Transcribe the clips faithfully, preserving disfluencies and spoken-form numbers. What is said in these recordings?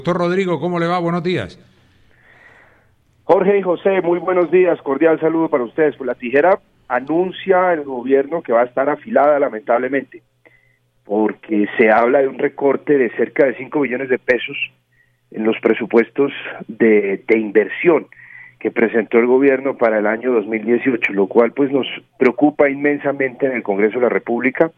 Doctor Rodrigo, ¿cómo le va? Buenos días. Jorge y José, muy buenos días, cordial saludo para ustedes. Pues la tijera anuncia el gobierno que va a estar afilada, lamentablemente, porque se habla de un recorte de cerca de cinco billones de pesos en los presupuestos de, de inversión que presentó el gobierno para el año dos mil dieciocho, lo cual pues nos preocupa inmensamente en el Congreso de la República.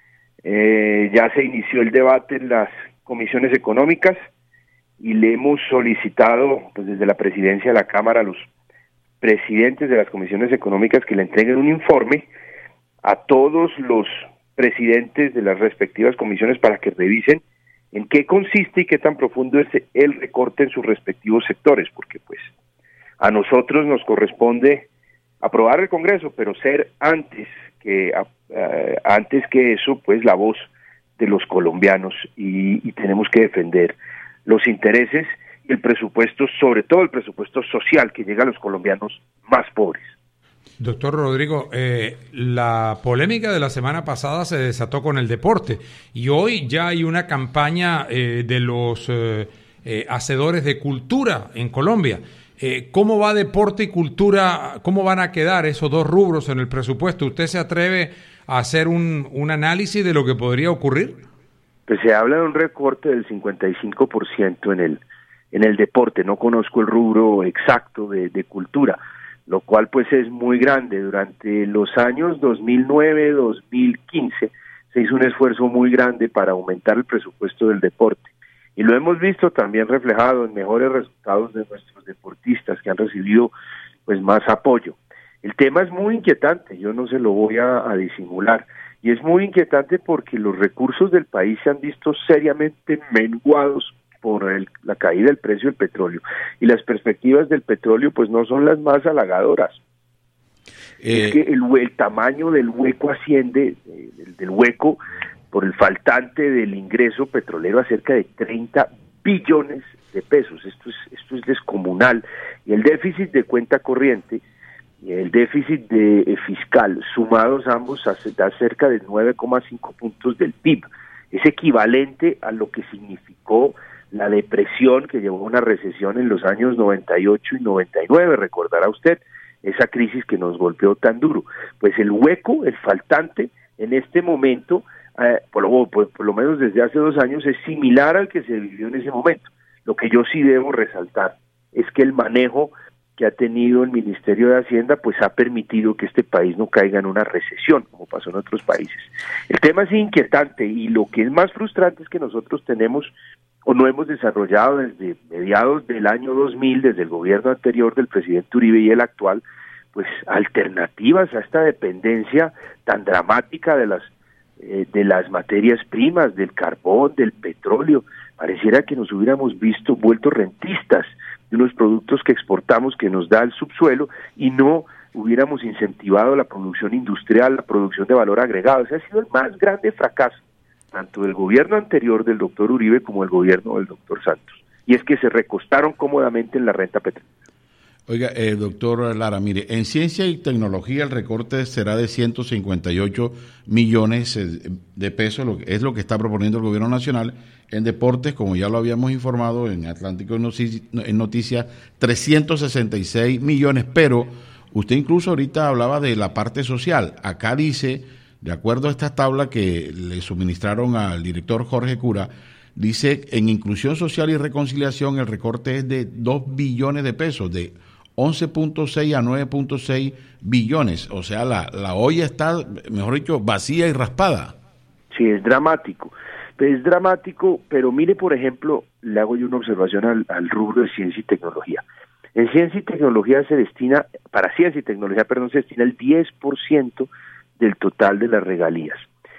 Eh, ya se inició el debate en las comisiones económicas y le hemos solicitado pues desde la presidencia de la Cámara a los presidentes de las comisiones económicas que le entreguen un informe a todos los presidentes de las respectivas comisiones para que revisen en qué consiste y qué tan profundo es el recorte en sus respectivos sectores, porque pues a nosotros nos corresponde aprobar el Congreso, pero ser antes que uh, antes que eso pues la voz de los colombianos y, y tenemos que defender los intereses y el presupuesto, sobre todo el presupuesto social que llega a los colombianos más pobres. Doctor Rodrigo, eh, la polémica de la semana pasada se desató con el deporte y hoy ya hay una campaña eh, de los eh, eh, hacedores de cultura en Colombia. Eh, ¿Cómo va deporte y cultura? ¿Cómo van a quedar esos dos rubros en el presupuesto? ¿Usted se atreve a hacer un, un análisis de lo que podría ocurrir? Pues se habla de un recorte del cincuenta y cinco por ciento en el en el deporte. No conozco el rubro exacto de, de cultura, lo cual pues es muy grande. Durante los años dos mil nueve a dos mil quince se hizo un esfuerzo muy grande para aumentar el presupuesto del deporte. Y lo hemos visto también reflejado en mejores resultados de nuestros deportistas que han recibido pues más apoyo. El tema es muy inquietante, yo no se lo voy a, a disimular, y es muy inquietante porque los recursos del país se han visto seriamente menguados por el, la caída del precio del petróleo, y las perspectivas del petróleo pues no son las más halagadoras. Eh, es que el, el tamaño del hueco asciende, eh, del, del hueco, por el faltante del ingreso petrolero a cerca de treinta billones de pesos. Esto es, esto es descomunal. Y el déficit de cuenta corriente y el déficit de eh, fiscal, sumados ambos, hace, da cerca de nueve coma cinco puntos del P I B. Es equivalente a lo que significó la depresión que llevó a una recesión en los años noventa y ocho y noventa y nueve, recordará usted, esa crisis que nos golpeó tan duro. Pues el hueco, el faltante, en este momento, eh, por, lo, por, por lo menos desde hace dos años, es similar al que se vivió en ese momento. Lo que yo sí debo resaltar es que el manejo que ha tenido el Ministerio de Hacienda pues ha permitido que este país no caiga en una recesión, como pasó en otros países. El tema es inquietante y lo que es más frustrante es que nosotros tenemos o no hemos desarrollado desde mediados del año dos mil, desde el gobierno anterior del presidente Uribe y el actual, pues alternativas a esta dependencia tan dramática de las eh, de las materias primas, del carbón, del petróleo. Pareciera que nos hubiéramos visto vuelto rentistas de unos productos que exportamos que nos da el subsuelo y no hubiéramos incentivado la producción industrial, la producción de valor agregado. Ese ha sido el más grande fracaso, tanto del gobierno anterior del doctor Uribe como el gobierno del doctor Santos. Y es que se recostaron cómodamente en la renta petrolera. Oiga, eh, doctor Lara, mire, en ciencia y tecnología el recorte será de ciento cincuenta y ocho millones de pesos, lo que, es lo que está proponiendo el gobierno nacional. En deportes, como ya lo habíamos informado en Atlántico en Noticias, trescientos sesenta y seis millones, pero usted incluso ahorita hablaba de la parte social. Acá dice, de acuerdo a esta tabla que le suministraron al director Jorge Cura, dice en inclusión social y reconciliación el recorte es de dos billones de pesos, de once punto seis a nueve punto seis billones, o sea, la, la olla está, mejor dicho, vacía y raspada. Sí, es dramático, es dramático, pero mire, por ejemplo, le hago yo una observación al, al rubro de ciencia y tecnología. En ciencia y tecnología se destina, para ciencia y tecnología, perdón, se destina el diez por ciento del total de las regalías.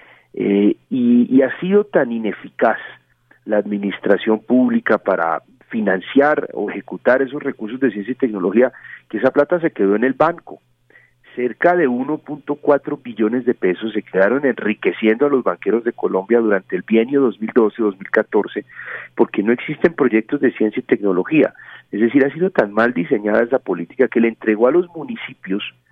Eh, y, y ha sido tan ineficaz la administración pública para financiar o ejecutar esos recursos de ciencia y tecnología, que esa plata se quedó en el banco. Cerca de uno punto cuatro billones de pesos se quedaron enriqueciendo a los banqueros de Colombia durante el bienio dos mil doce a dos mil catorce, porque no existen proyectos de ciencia y tecnología. Es decir, ha sido tan mal diseñada esa política que le entregó a los municipios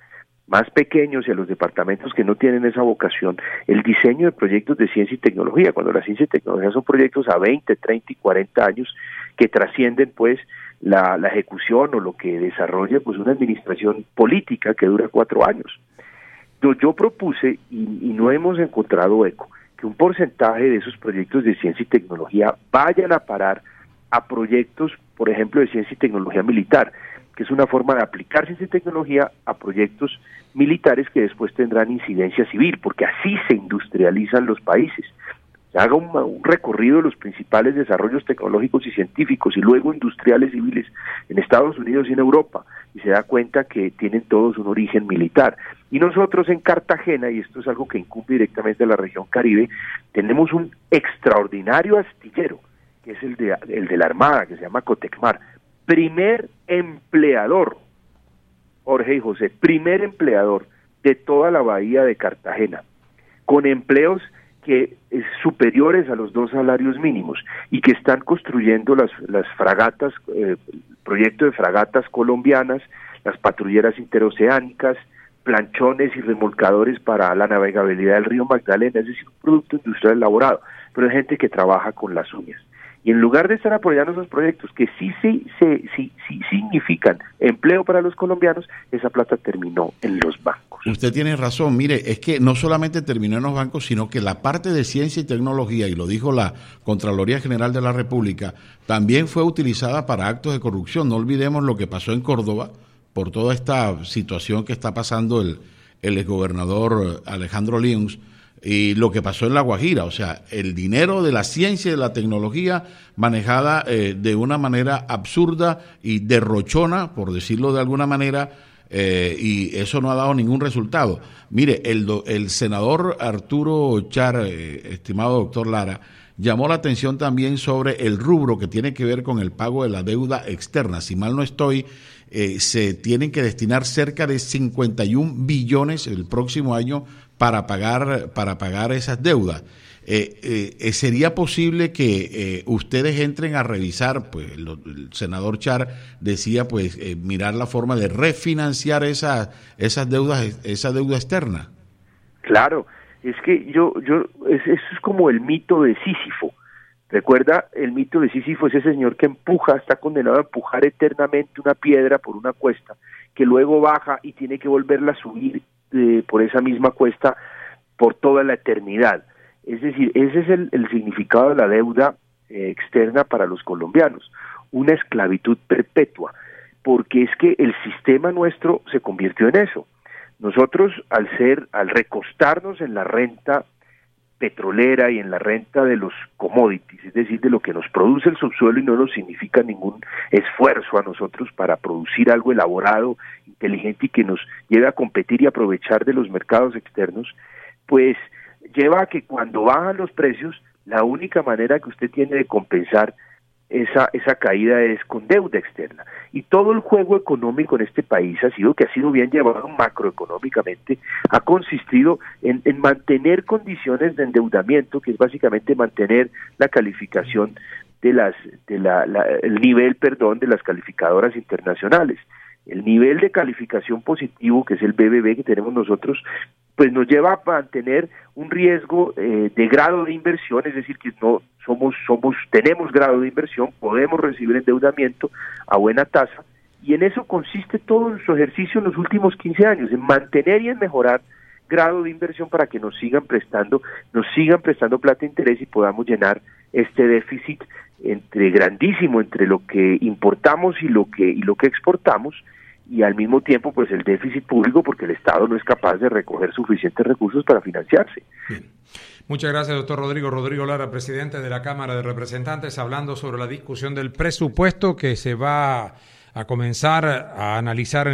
más pequeños y a los departamentos que no tienen esa vocación, el diseño de proyectos de ciencia y tecnología, cuando la ciencia y tecnología son proyectos a veinte, treinta y cuarenta años que trascienden pues la, la ejecución o lo que desarrolla pues una administración política que dura cuatro años. Yo, yo propuse, y, y no hemos encontrado eco, que un porcentaje de esos proyectos de ciencia y tecnología vayan a parar a proyectos, por ejemplo, de ciencia y tecnología militar, que es una forma de aplicar ciencia y tecnología a proyectos militares que después tendrán incidencia civil, porque así se industrializan los países. Se haga un, un recorrido de los principales desarrollos tecnológicos y científicos y luego industriales civiles en Estados Unidos y en Europa, y se da cuenta que tienen todos un origen militar. Y nosotros en Cartagena, y esto es algo que incumbe directamente a la región Caribe, tenemos un extraordinario astillero, que es el de, el de la Armada, que se llama Cotecmar, primer empleador, Jorge y José, primer empleador de toda la bahía de Cartagena, con empleos que es superiores a los dos salarios mínimos y que están construyendo las, las fragatas, eh, proyecto de fragatas colombianas, las patrulleras interoceánicas, planchones y remolcadores para la navegabilidad del río Magdalena, es decir, un producto industrial elaborado, pero hay gente que trabaja con las uñas. Y en lugar de estar apoyando esos proyectos que sí, sí, sí, sí, sí significan empleo para los colombianos, esa plata terminó en los bancos. Usted tiene razón, mire, es que no solamente terminó en los bancos, sino que la parte de ciencia y tecnología, y lo dijo la Contraloría General de la República, también fue utilizada para actos de corrupción. No olvidemos lo que pasó en Córdoba por toda esta situación que está pasando el, el exgobernador Alejandro Lions, y lo que pasó en La Guajira, o sea, el dinero de la ciencia y de la tecnología manejada eh, de una manera absurda y derrochona, por decirlo de alguna manera, eh, y eso no ha dado ningún resultado. Mire, el, do, el senador Arturo Char, eh, estimado doctor Lara, llamó la atención también sobre el rubro que tiene que ver con el pago de la deuda externa. Si mal no estoy, eh, se tienen que destinar cerca de cincuenta y un billones el próximo año para pagar para pagar esas deudas. Eh, eh, ¿Sería posible que eh, ustedes entren a revisar? Pues el, el senador Char decía, pues, eh, mirar la forma de refinanciar esa, esas deudas, esa deuda externa. Claro, es que yo, yo, es, eso es como el mito de Sísifo. Recuerda, el mito de Sísifo es ese señor que empuja, está condenado a empujar eternamente una piedra por una cuesta, que luego baja y tiene que volverla a subir eh, por esa misma cuesta por toda la eternidad. Es decir, ese es el, el significado de la deuda eh, externa para los colombianos, una esclavitud perpetua, porque es que el sistema nuestro se convirtió en eso. Nosotros, al ser, al recostarnos en la renta petrolera y en la renta de los commodities, es decir, de lo que nos produce el subsuelo y no nos significa ningún esfuerzo a nosotros para producir algo elaborado, inteligente y que nos lleve a competir y aprovechar de los mercados externos, pues lleva a que cuando bajan los precios, la única manera que usted tiene de compensar esa esa caída es con deuda externa. Y todo el juego económico en este país ha sido que ha sido bien llevado macroeconómicamente, ha consistido en, en mantener condiciones de endeudamiento, que es básicamente mantener la calificación de las de la, la el nivel, perdón, de las calificadoras internacionales. El nivel de calificación positivo, que es el B B B que tenemos nosotros, pues nos lleva a mantener un riesgo eh, de grado de inversión, es decir, que no somos, somos, tenemos grado de inversión, podemos recibir endeudamiento a buena tasa, y en eso consiste todo nuestro ejercicio en los últimos quince años, en mantener y en mejorar grado de inversión para que nos sigan prestando, nos sigan prestando plata de interés y podamos llenar este déficit entre grandísimo entre lo que importamos y lo que y lo que exportamos, y al mismo tiempo pues el déficit público, porque el Estado no es capaz de recoger suficientes recursos para financiarse. Bien. Muchas gracias, doctor Rodrigo. Rodrigo Lara, presidente de la Cámara de Representantes, hablando sobre la discusión del presupuesto que se va a comenzar a analizar en